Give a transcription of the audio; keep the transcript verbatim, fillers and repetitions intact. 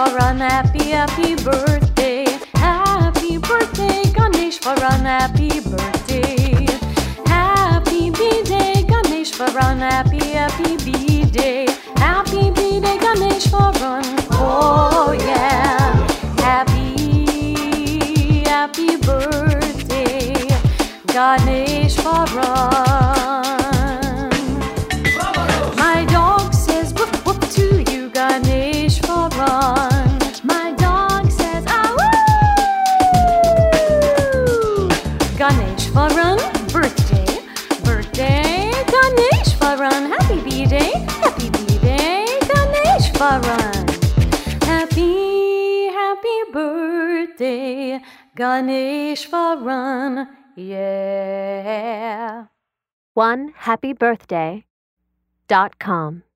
Ganeshwaran, happy, happy birthday. Happy birthday, Ganeshwaran, happy birthday. Happy B-Day, Ganeshwaran, happy, happy B-Day. Happy B-Day, Ganeshwaran, oh yeah. Happy, happy birthday, Ganeshwaran. My dog says whoop whoop to you, Ganeshwaran. My dog says ah woo. Ganeshwaran, birthday, birthday, Ganeshwaran. Happy B-Day, happy B-Day, Ganeshwaran. Happy, happy birthday, Ganeshwaran, yeah. one happy birthday dot com